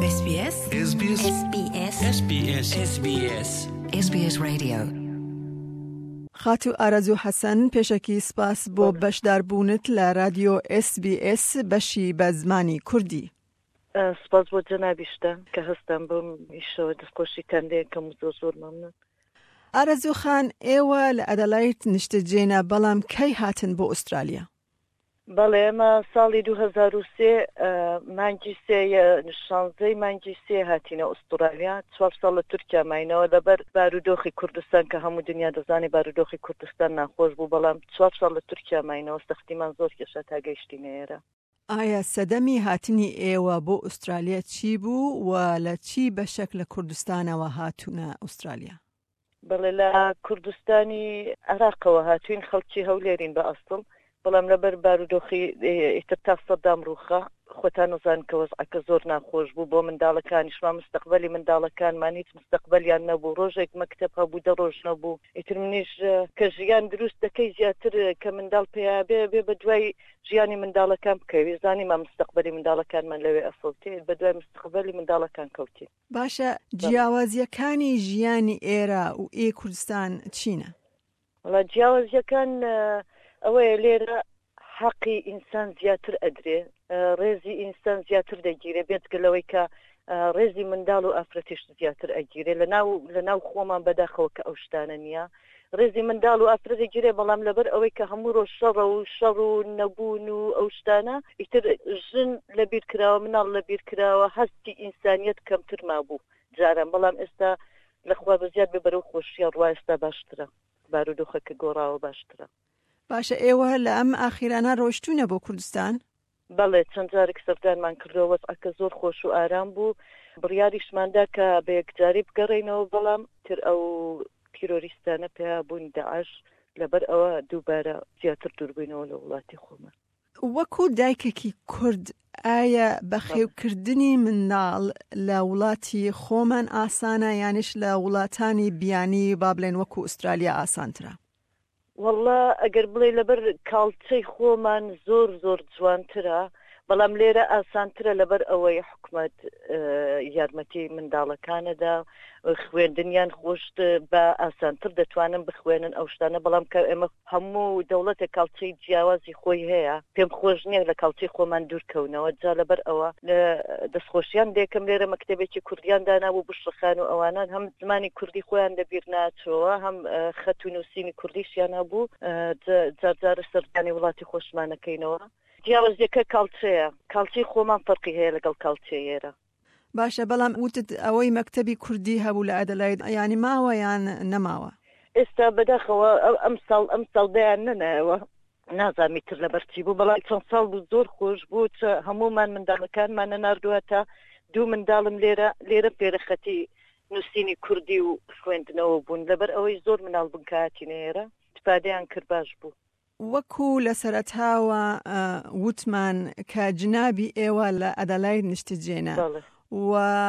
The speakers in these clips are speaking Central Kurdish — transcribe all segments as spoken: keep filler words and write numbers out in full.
اس بی اس اس بی اس اس بی اس اس بی اس اس بی اس اس بی اس رادیو. خاتو آرزو حسن پیشکی سپاس بو بشدار بونت لرادیو اس بی اس بشی بزمانی کردی. سپاس بۆ جەنابیشتە کە هەستم بۆم ئیشەوە دەستخۆشیتان دەیەکەم و زۆر زۆر مەمنون. ئارەزوو خان ئێوە لە ئەدەلایت نیشتەجێنە بەڵام کەی هاتن بۆ ئوسترالیا؟ بەڵێ ئێمە ساڵی دوو هەزار و سێ مانگی سێ شانزەی مانگی سێ هاتینە ئوسترالیا. چوار ساڵ لە تورکیا ماینەوە لەبەر بارودۆخی کوردستان کە هەموو دنیا دەزانی بارودۆخی کوردستان ناخۆش بوو، بەڵام چوار ساڵ لە تورکیا ماینەوە سەختیمان زۆر کێشە تا گەیشتینە ئێرە. ئایا سەدەمی هاتنی ئێوە بۆ ئوسترالیا چی بوو و لە چی بەشێک لە کوردستانەوە هاتوونە ئوسترالیا؟ بەڵێ لە کوردستانی عێراقەوە هاتوین، خەڵکی هەولێرین بە ئەسڵ، بەڵام لەبەر بارودۆخی ئیتر تا سەدام ڕووخە خۆتان نەزان کە وەزعەکە زۆر ناخۆش بوو بۆ منداڵەکانیشمان، مستەقبەلی منداڵەکانمان هیچ مستەقبەلیان نەبوو، ڕۆژێک مەکتەب هەبوو دە ڕۆژ نەبوو. ئیتر منیش کە ژیان دروست دەکەی زیاتر کە منداڵ پێیا بێ بێ بە دوای ژیانی منداڵەکان بکەوی، زانیمان مستەقبەلی منداڵەکانمان لەوێ ئەفڵتێت، بە دوای مستەقبەلی منداڵەکان کەوتی. باشە، جیاوازیەکانی ژیانی ئێرە و ئێ کوردستان چینە؟ وڵا جیاوازیەکان ئەوەیە لێرە حەقی ئینسان زیاتر ئەدرێ، ڕێزی ئینسان زیاتر دەگیرێ، بێتگەلەوەی کە ڕێزی منداڵ و ئافرەتیش زیاتر ئەگیرێ. لە ناو خۆمان بەداخەوە کە ئەو شتانە نییە، ڕێزی منداڵ و ئافرەت دەگیرێ، بەڵام لەبەر ئەوەی کە هەموو ڕۆژ شەڕە و شەڕ و نەبوون و ئەو شتانە ئیتر ژن لەبیر کراوە، مناڵ لەبیر کراوە، هەستی ئینسانیەت کەمتر مابوو جاران، بەڵام ئێستا لەخوا بەزیاد بێ بەرەو خۆشیە ڕوا ئێستا باشترە، بارودۆخەکە گۆڕاوە باشترە. باشە، ئێوە لە ئەم ئاخیرانە ڕۆیشتوونە بۆ کوردستان؟ بەڵێ، چەند جارێک سەردانمان کردەوە، وەزعەکە زۆر خۆش و ئارام بوو، بڕیاریشماندا کە بە یەکجاری بگەڕێینەوە، بەڵام تر ئەو تیرۆریستانە پێیا بوون داعش، لەبەر ئەوە دووبارە زیاتر دووربووینەوە لە وڵاتی خۆمان. وەکو دایکێکی کورد، ئایا بەخێوکردنی منداڵ لە وڵاتی خۆمان ئاسانە یانیش لە وڵاتانی بیانی با بڵێن وەکو ئوسترالیا ئاسانترە؟ والله ئەگەر بڵێ لەبەر کاڵچەی خۆمان زۆر زۆر جوانترە، بەڵام لێرە ئاسانترە لەبەر ئەوەی حکومەت یارمەتی منداڵەکانەدا، خوێندنیان خۆشت بە ئاسانتر دەتوانن بخوێنن ئەو شتانە، بەڵام کە ئێمە هەموو دەوڵەتە کاڵچەی جیاوازی خۆی هەیە، پێم خۆش نییە لە کاڵچەی خۆمان دوورکەونەوە. جا لەبەر ئەوە لە دەستخۆشیان دێکم لێرە مەکتەبێکی کوردیان دانابوو بشڕخان و ئەوانان هەم زمانی کوردی خۆیان لەبیر ناچۆوە، هەم خەت و نووسینی کوردیشیان هەبوو، جارجارە سەردانی وڵاتی خۆشمانەکەینەوە. جیاوازیەکە کاڵچەیە، کاڵچەی خۆمان فەرقی هەیە لەگەڵ کاڵچەی ئێرە. باشە، بەڵام وتت ئەوەی مەکتەبی کوردی هەبوو لە ئەدەلایت، یانی ماوە یان نەماوە؟ ئێستا بەداخەوە ئەم ساڵ ئەم ساڵ دەیان نەنایەوە، نازامی تر لەبەرچی بوو، بەڵام چەند ساڵ بوو زۆر خۆش بوو، هەمومان منداڵەکانمانە ناردووە تا دوو منداڵم لێرە لێرە فێرەخەتی نووسینی کوردی و خوێندنەوە بوون، لەبەر ئەوەی زۆر مناڵ بوون کە هاتینە ئێرە تفادەیان کرد، باش بوو. وەکو لە سەرەتاوە وتمان کە جنابی ئێوە لە ئەدەلایت نیشتەجێنە و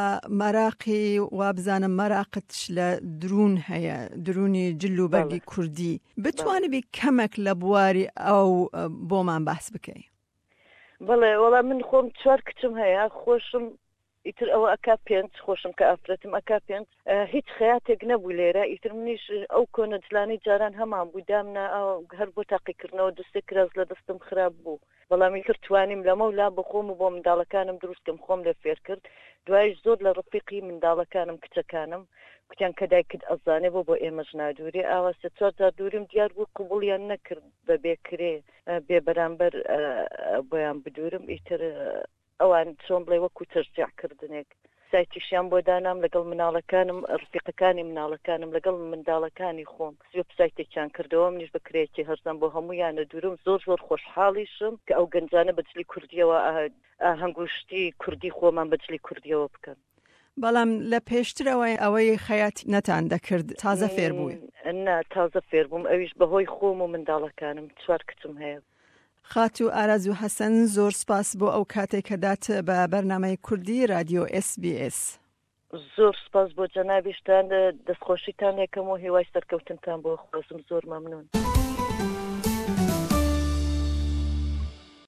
مەراقی وابزانم مەراقتش لە درون هەیە، درونی جل و بەرگی کوردی، بتوانبی کەمێک لە بواری ئەو بۆمان باس بکەی؟ بەڵێ، وەڵام من خۆم چوار کچم هەیە، خۆشم ئیتر ئەوە ئەکا پێنج، خۆشم کە ئافرەتم ئەکا پێنج، هیچ خەیاتێک نەبوو لێرە، ئیتر منیش ئەو کۆنە جلانەی جاران هەمان بوو، دامنا هەر بۆ تاقیکردنەوە دەستێک کراز لە دەستم خراپ بوو، بەڵام ئیتر توانیم لەمە و لا بخۆم و بۆ منداڵەکانم دروستکەم، خۆم لێ فێر کرد. دوایش زۆر لە ڕفیقی منداڵەکانم کچەکانم کوتیان کە دایکت ئەزانێ بۆ بۆ ئێمەش نادووری، ئاوا سێ چوار جار دووریم دیار بوو، قبوڵیان نەکرد بە بێکرێ بێ بەرامبەر بۆیان بدورم، ئیتر ئەوان چۆن بڵێ وەکو تەشجیعکردنێک سایتیشیان بۆ دانام لەگەڵ مناڵەکانم، ڕفیقەکانی مناڵەکانم، لەگەڵ منداڵەکانی خۆم وێب سایتێکیان کردەوە، منیش بە کرێکی هەرزان بۆ هەموویانە دوورم، زۆر زۆر خۆشحاڵیشم کە ئەو گەنجانە بەجلی کوردیەوە هەنگوشتی کوردی خۆمان بەجلی کوردیەوە بکەن. بەڵام لە پێشترەوەی ئەوەی خەیات نەتان دەکرد، تازە فێر بووی؟ نا، تازە فێر بووم، ئەویش بەهۆی خۆم و منداڵەکانم، چوار کچم هەیە. خاتو ئارەزوو حەسەن، زۆر سپاس بۆ ئەو کاتێک کە دات بە بەرنامەی کوردی رادیۆ اس بی اس. زۆر سپاس بۆ جەنابیشتان، دەستخۆشیتان یەکەم و هیوای سەرکەوتنتان بۆ خۆزم، زۆر مەمنون.